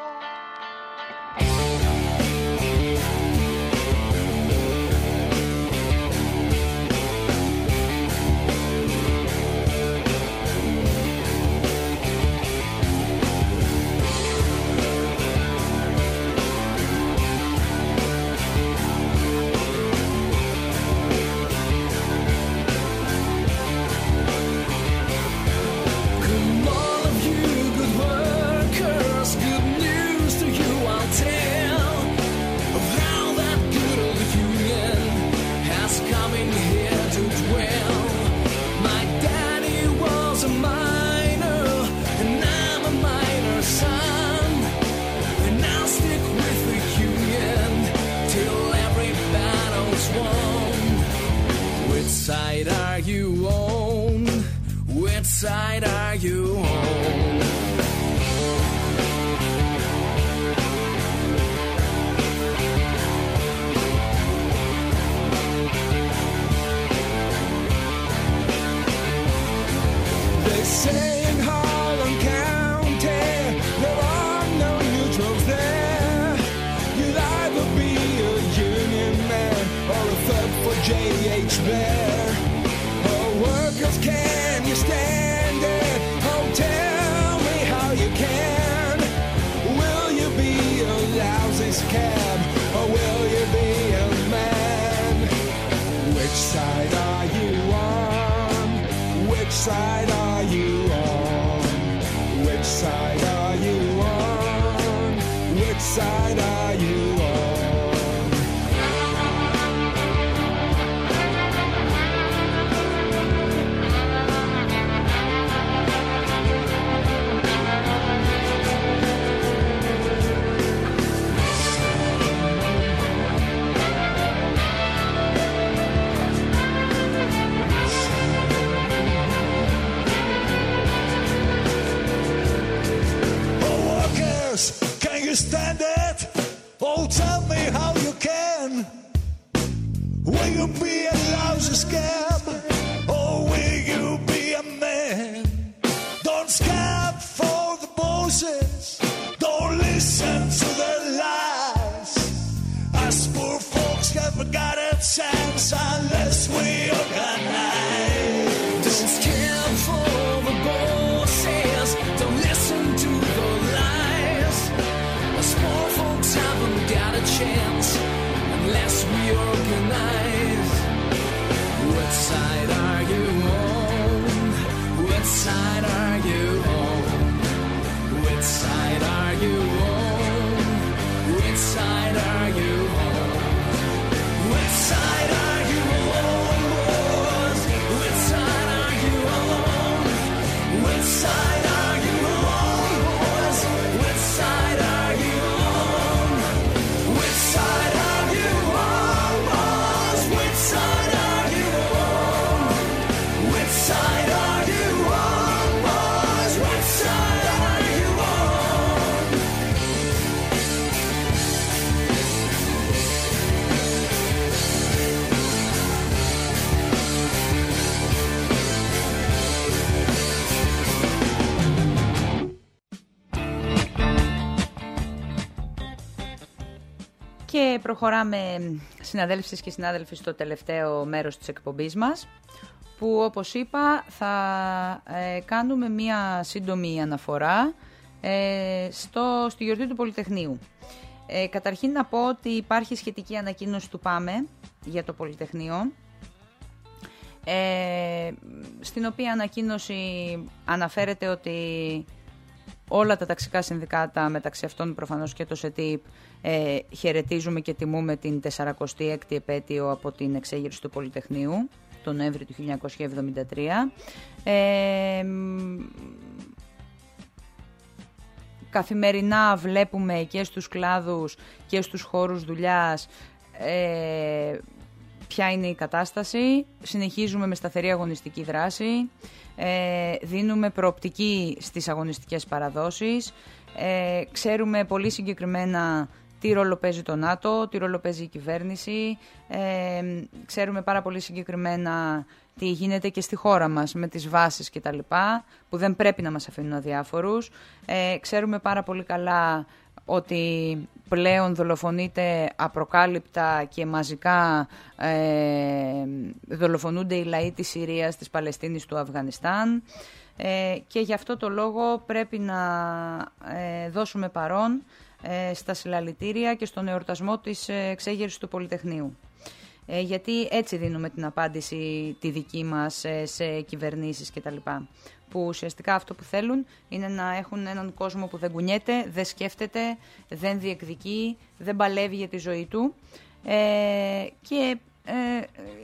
this cab, or will you be a man? Which side are you on? Which side are you on? Which side are you on? Which side are you on? Can you stand it? Oh, tell me how you can. Will you be a lousy scab? Or will you be a man? Don't scab for the bosses. Don't listen to their lies. Us poor folks haven't got a chance unless we organize. Don't scab for the bosses. Don't listen to the lies. Us poor folks haven't got a chance unless we organize. Which side are you on? Which side are you on? Which side are you on? Which side are you on? Which side are you on, boys? Which side are you on? Which side are you on, boys? Which side are you on? Which side are you on, boys? Which side are you on? Which side are you on, boys? Which side are you on? Και προχωράμε, συναδέλφες και συνάδελφοι, στο τελευταίο μέρος της εκπομπής μας, που όπως είπα θα ε, κάνουμε μία σύντομη αναφορά ε, στο, στη γιορτή του Πολυτεχνείου. Ε, καταρχήν να πω ότι υπάρχει σχετική ανακοίνωση του ΠΑΜΕ για το Πολυτεχνείο, ε, στην οποία ανακοίνωση αναφέρεται ότι όλα τα ταξικά συνδικάτα, μεταξύ αυτών προφανώς και το ΣΕΤΙΠ, ε, χαιρετίζουμε και τιμούμε την σαρανταέκτη επέτειο από την εξέγερση του Πολυτεχνείου, τον Νοέμβριο του χίλια εννιακόσια εβδομήντα τρία. Ε, καθημερινά βλέπουμε και στους κλάδους και στους χώρους δουλειάς ε, ποια είναι η κατάσταση. Συνεχίζουμε με σταθερή αγωνιστική δράση. Ε, δίνουμε προοπτική στις αγωνιστικές παραδόσεις. Ε, ξέρουμε πολύ συγκεκριμένα τι ρόλο παίζει το ΝΑΤΟ, τι ρόλο παίζει η κυβέρνηση. Ε, ξέρουμε πάρα πολύ συγκεκριμένα τι γίνεται και στη χώρα μας με τις βάσεις και τα λοιπά, που δεν πρέπει να μας αφήνουν αδιάφορους. Ε, ξέρουμε πάρα πολύ καλά ότι πλέον δολοφονείται απροκάλυπτα και μαζικά ε, δολοφονούνται οι λαοί της Συρίας, της Παλαιστίνης, του Αφγανιστάν, ε, και γι' αυτό το λόγο πρέπει να ε, δώσουμε παρόν ε, στα συλλαλητήρια και στον εορτασμό της εξέγερσης του Πολυτεχνείου. Ε, γιατί έτσι δίνουμε την απάντηση τη δική μας ε, σε κυβερνήσεις κτλ. Που ουσιαστικά αυτό που θέλουν είναι να έχουν έναν κόσμο που δεν κουνιέται, δεν σκέφτεται, δεν διεκδικεί, δεν παλεύει για τη ζωή του, ε, και ε,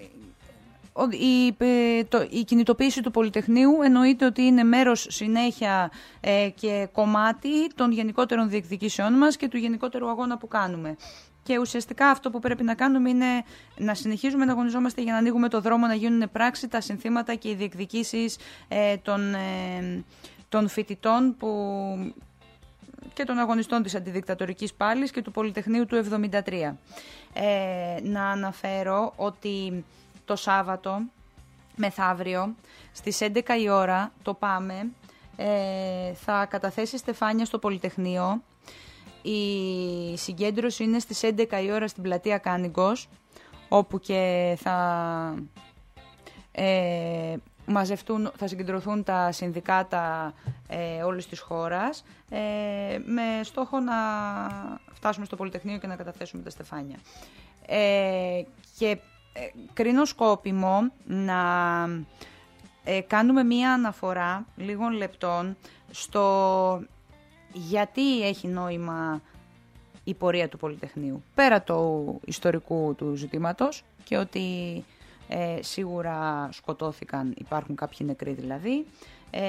η, το, η κινητοποίηση του Πολυτεχνείου εννοείται ότι είναι μέρος συνέχεια ε, και κομμάτι των γενικότερων διεκδικήσεών μας και του γενικότερου αγώνα που κάνουμε. Και ουσιαστικά αυτό που πρέπει να κάνουμε είναι να συνεχίζουμε να αγωνιζόμαστε για να ανοίγουμε το δρόμο, να γίνουν πράξη τα συνθήματα και οι διεκδικήσεις ε, των, ε, των φοιτητών που, και των αγωνιστών της αντιδικτατορικής πάλης και του Πολυτεχνείου του εβδομήντα τρία. Ε, να αναφέρω ότι το Σάββατο, μεθαύριο, στις έντεκα η ώρα, το ΠΑΜΕ ε, θα καταθέσει στεφάνια στο Πολυτεχνείο. Η συγκέντρωση είναι στις έντεκα η ώρα στην πλατεία Κάνικος, όπου και θα, ε, μαζευτούν, θα συγκεντρωθούν τα συνδικάτα ε, όλης της χώρας, ε, με στόχο να φτάσουμε στο Πολυτεχνείο και να καταθέσουμε τα στεφάνια. Ε, και ε, κρίνω σκόπιμο να ε, κάνουμε μία αναφορά λίγων λεπτών στο γιατί έχει νόημα η πορεία του Πολυτεχνείου. Πέρα του ιστορικού του ζητήματος και ότι ε, σίγουρα σκοτώθηκαν, υπάρχουν κάποιοι νεκροί δηλαδή, ε,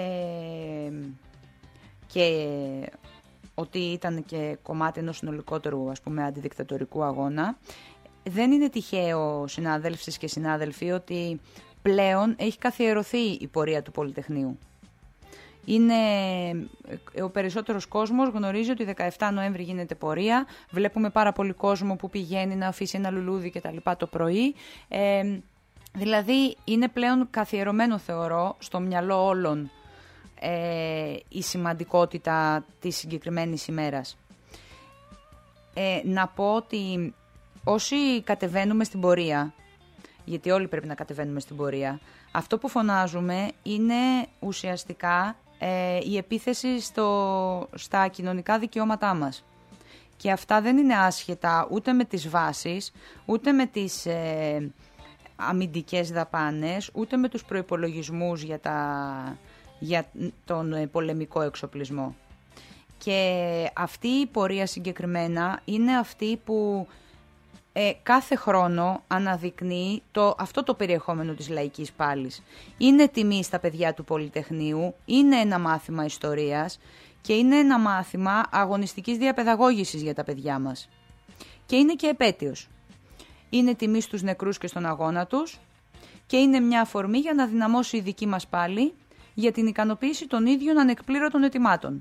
και ότι ήταν και κομμάτι ενός συνολικότερου, ας πούμε, αντιδικτατορικού αγώνα. Δεν είναι τυχαίο, συνάδελφες και συνάδελφοι, ότι πλέον έχει καθιερωθεί η πορεία του Πολυτεχνείου. Είναι, ο περισσότερος κόσμος γνωρίζει ότι δεκαεφτά Νοέμβρη γίνεται πορεία, βλέπουμε πάρα πολύ κόσμο που πηγαίνει να αφήσει ένα λουλούδι και τα λοιπά το πρωί, ε, δηλαδή είναι πλέον καθιερωμένο, θεωρώ, στο μυαλό όλων ε, η σημαντικότητα της συγκεκριμένης ημέρας. Ε, να πω ότι όσοι κατεβαίνουμε στην πορεία, γιατί όλοι πρέπει να κατεβαίνουμε στην πορεία, αυτό που φωνάζουμε είναι ουσιαστικά ε, η επίθεση στο, στα κοινωνικά δικαιώματά μας. Και αυτά δεν είναι άσχετα ούτε με τις βάσεις, ούτε με τις ε, αμυντικές δαπάνες, ούτε με τους προϋπολογισμούς για, τα, για τον ε, πολεμικό εξοπλισμό. Και αυτή η πορεία συγκεκριμένα είναι αυτή που Ε, κάθε χρόνο αναδεικνύει το, αυτό το περιεχόμενο της λαϊκής πάλης. Είναι τιμή στα παιδιά του Πολυτεχνείου, είναι ένα μάθημα ιστορίας και είναι ένα μάθημα αγωνιστικής διαπαιδαγώγησης για τα παιδιά μας. Και είναι και επέτειος. Είναι τιμή στους νεκρούς και στον αγώνα τους και είναι μια αφορμή για να δυναμώσει η δική μας πάλη για την ικανοποίηση των ίδιων ανεκπλήρωτων αιτημάτων.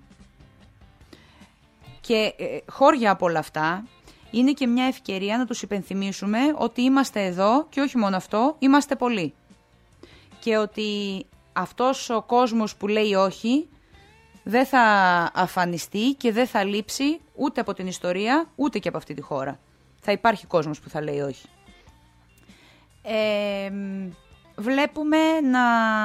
Και ε, χώρια από όλα αυτά, είναι και μια ευκαιρία να τους υπενθυμίσουμε ότι είμαστε εδώ και όχι μόνο αυτό, είμαστε πολλοί. Και ότι αυτός ο κόσμος που λέει όχι δεν θα αφανιστεί και δεν θα λείψει ούτε από την ιστορία ούτε και από αυτή τη χώρα. Θα υπάρχει κόσμος που θα λέει όχι. Ε, βλέπουμε να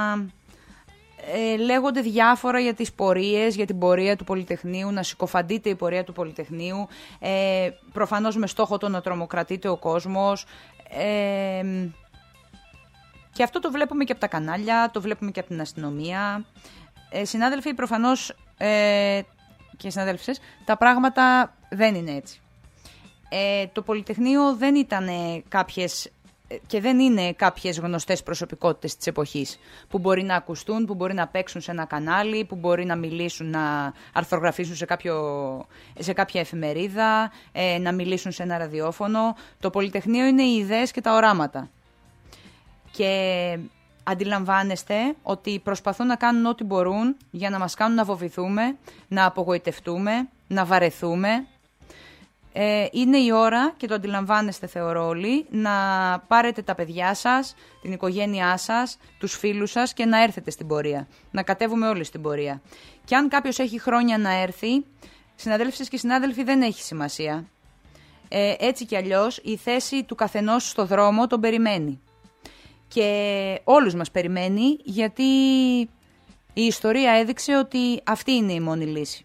ε, λέγονται διάφορα για τις πορείες, για την πορεία του Πολυτεχνείου, να συκοφαντείται η πορεία του Πολυτεχνείου, ε, προφανώς με στόχο το να τρομοκρατείται ο κόσμος. Ε, και αυτό το βλέπουμε και από τα κανάλια, το βλέπουμε και από την αστυνομία. Ε, συνάδελφοι, προφανώς ε, και συναδέλφισες, τα πράγματα δεν είναι έτσι. Ε, το Πολυτεχνείο δεν ήταν κάποιες και δεν είναι κάποιες γνωστές προσωπικότητες της εποχής που μπορεί να ακουστούν, που μπορεί να παίξουν σε ένα κανάλι, που μπορεί να μιλήσουν, να αρθρογραφήσουν σε, κάποιο, σε κάποια εφημερίδα, ε, να μιλήσουν σε ένα ραδιόφωνο. Το Πολυτεχνείο είναι οι ιδέες και τα οράματα. Και αντιλαμβάνεστε ότι προσπαθούν να κάνουν ό,τι μπορούν για να μας κάνουν να φοβηθούμε, να απογοητευτούμε, να βαρεθούμε. Ε, είναι η ώρα, και το αντιλαμβάνεστε θεωρώ όλοι, να πάρετε τα παιδιά σας, την οικογένειά σας, τους φίλους σας και να έρθετε στην πορεία. Να κατέβουμε όλοι στην πορεία. Και αν κάποιος έχει χρόνια να έρθει, συναδέλφες και συνάδελφοι, δεν έχει σημασία. Ε, έτσι κι αλλιώς η θέση του καθενός στο δρόμο τον περιμένει. Και όλους μας περιμένει, γιατί η ιστορία έδειξε ότι αυτή είναι η μόνη λύση.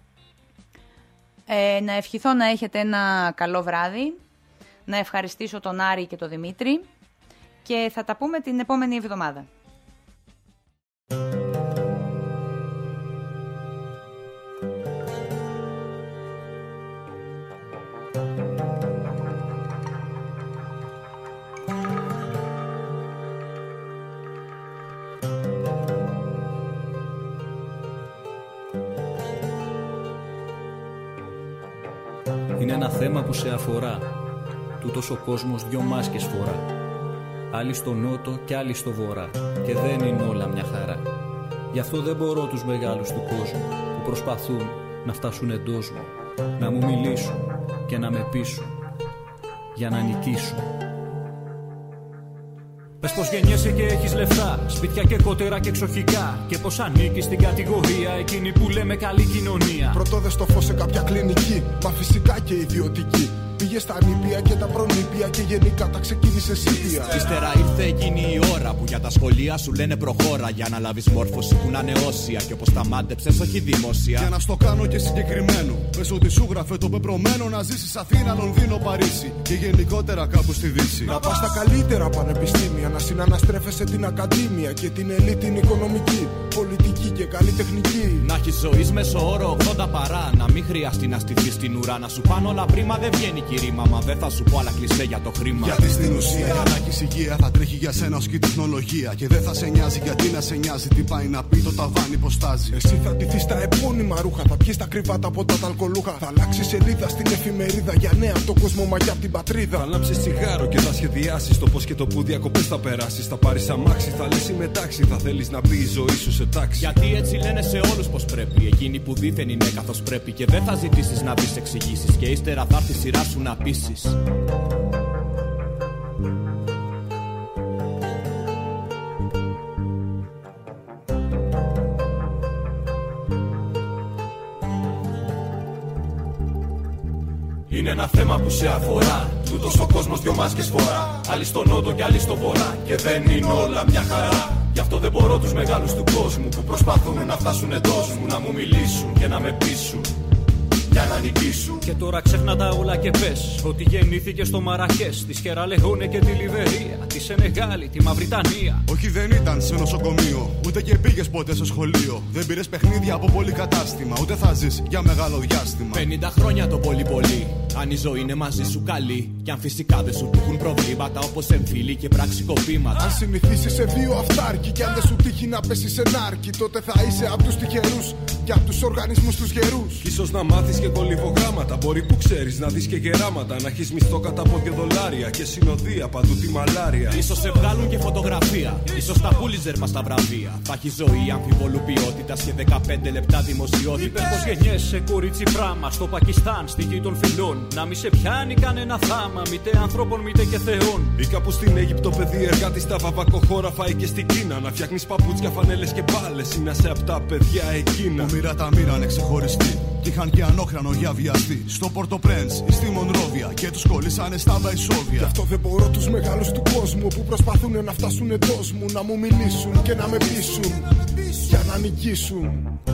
Ε, να ευχηθώ να έχετε ένα καλό βράδυ, να ευχαριστήσω τον Άρη και τον Δημήτρη και θα τα πούμε την επόμενη εβδομάδα. Είναι ένα θέμα που σε αφορά. Τούτος ο κόσμος δυο μάσκες φορά. Άλλοι στο νότο και άλλοι στο βορρά. Και δεν είναι όλα μια χαρά. Γι' αυτό δεν μπορώ τους μεγάλους του κόσμου που προσπαθούν να φτάσουν εντός μου, να μου μιλήσουν και να με πείσουν για να νικήσουν. Πες πως γεννιέσαι και έχεις λεφτά, σπίτια και κότερα και εξοχικά, και πως ανήκεις στην κατηγορία εκείνη που λέμε καλή κοινωνία. Πρώτο δε στο φως σε κάποια κλινική, μα φυσικά και ιδιωτική. πήγε στα νήπια και τα προνήπια και γενικά τα ξεκίνησε σίδια. Ύστερα ήρθε εκείνη η ώρα που για τα σχολεία σου λένε προχώρα. Για να λάβεις μόρφωση που να είναι όσια και όπως τα μάντεψες, όχι δημόσια. Για να στο κάνω και συγκεκριμένο, πες ότι σου γράφε το πεπρωμένο να ζήσεις Αθήνα, Λονδίνο, Παρίσι και γενικότερα κάπου στη Δύση. Να πας στα καλύτερα πανεπιστήμια, να συναναστρέφεσαι την ακαδήμια και την ελίτ την οικονομική, πολιτική και καλλιτεχνική. Να έχεις ζωής μέσω όρο ογδόντα παρά. Να μην χρειαστεί να στηθείς στην ουρά. Να σου πάνε όλα πρίμα, δεν βγαίνει κυρίμα. Μα δεν θα σου πω άλλα κλισέ για το χρήμα. Γιατί στην ουσία για να έχεις υγεία θα τρέχει για σένα ως και η τεχνολογία. Και δεν θα σε νοιάζει γιατί να σε νοιάζει τι πάει να πει το ταβάνι πως τάζει. Εσύ θα ντυθείς τα επώνυμα ρούχα, θα πιεις τα κρυβάτα από τα ταλκολούχα. Θα αλλάξεις σελίδα στην εφημερίδα για νέα από τον κόσμο μα και από την πατρίδα. Θα λάμψεις τσιγάρο και θα σχεδιάσεις το πώς και το που διακοπές θα περάσεις. Θα πάρεις αμάξι, θα λες είμαι τάξη. Θα θέλεις να μπει η ζωή σου σε τάξη. Γιατί έτσι λένε σε όλους πως πρέπει. Εκείνοι που δήθεν είναι καθώς πρέπει. Και δεν θα ζητήσεις να βρεις εξηγήσεις. Και ύστερα θα έρθει η σειρά σου να πείσεις. Είναι ένα θέμα που σε αφορά. Τούτος ο κόσμος δυο μάσκες φορά. Άλλοι στο νότο και άλλοι στο βορρά. Και δεν είναι όλα μια χαρά. Γι' αυτό δεν μπορώ τους μεγάλους του κόσμου που προσπαθούν να φτάσουν εντός μου. Να μου μιλήσουν και να με πείσουν για να νικήσουν. Και τώρα ξέχνα τα όλα και πες ότι γεννήθηκε στο Μαρακές, τη Σιεραλεόνε και τη Λιβερία, τη Σενεγάλη, τη Μαυριτανία. Όχι, δεν ήταν σε νοσοκομείο, ούτε και πήγες ποτέ στο σχολείο. Δεν πήρες παιχνίδια από πολύ κατάστημα, ούτε θα ζεις για μεγάλο διάστημα. πενήντα χρόνια το πολύ πολύ. Αν η ζωή είναι μαζί σου καλή. Κι αν φυσικά δεν σου τύχουν προβλήματα όπως εμφύλοι και πραξικοπήματα. Αν συνηθίσεις σε δύο αυτάρκη και αν δεν σου τύχει να πέσεις σε νάρκη, τότε θα είσαι από τους τυχερούς και από τους οργανισμούς τους γερούς. Κι ίσως να μάθεις και κολυβογράμματα. Μπορεί που ξέρεις να δεις και γεράματα. Να έχεις μισθό κατά πόδια δολάρια και συνοδεία παντού τη μαλάρια. Ίσως σε βγάλουν και φωτογραφία. Ίσως τα πούλιζερ μας τα βραβεία. Θα έχει ζωή αμφιβολού ποιότητας και δεκαπέντε λεπτά δημοσιότητα. Είπες πως γεννιέσαι κορίτσι πράμα στο Πακιστάν, στη γη των φυλών. Να μη σε πιάνει κανένα θάμα, μήτε ανθρώπων μήτε και θεών. Ή κάπου στην Αίγυπτο παιδί εργάτη στα βαβακοχώρα φάει και στην Κίνα. Να φτιάχνεις παπούτσια, φανέλες και μπάλες. Ή να σε απ' τα παιδιά εκείνα. Που μοίρα τα μοίρανε ξεχωριστή. Κι είχαν και ανόχρανο για βιαστή. Στο Πορτοπρέντς ή στη Μονρόβια. Και τους κολλήσανε στα Βαϊσόβια. Γι' αυτό δεν μπορώ τους μεγάλους του κόσμου που προσπαθούν να φτάσουν εντός μου. Να μου μιλήσουν και να με πείσουν για να νικήσουν.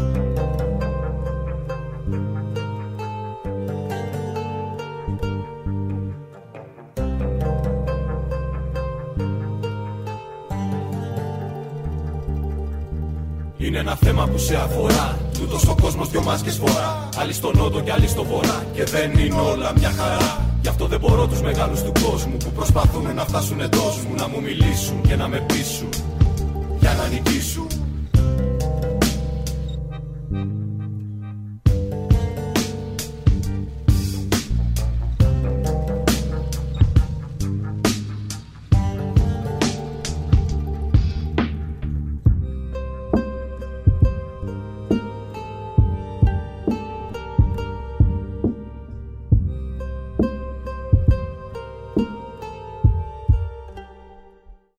Είναι ένα θέμα που σε αφορά. Τούτος ο κόσμος δυο μάσκες φορά. Άλλοι στο νότο και άλλοι στο βορρά. Και δεν είναι όλα μια χαρά. Γι' αυτό δεν μπορώ τους μεγάλους του κόσμου που προσπαθούν να φτάσουν εντός μου. Να μου μιλήσουν και να με πείσουν για να νικήσουν.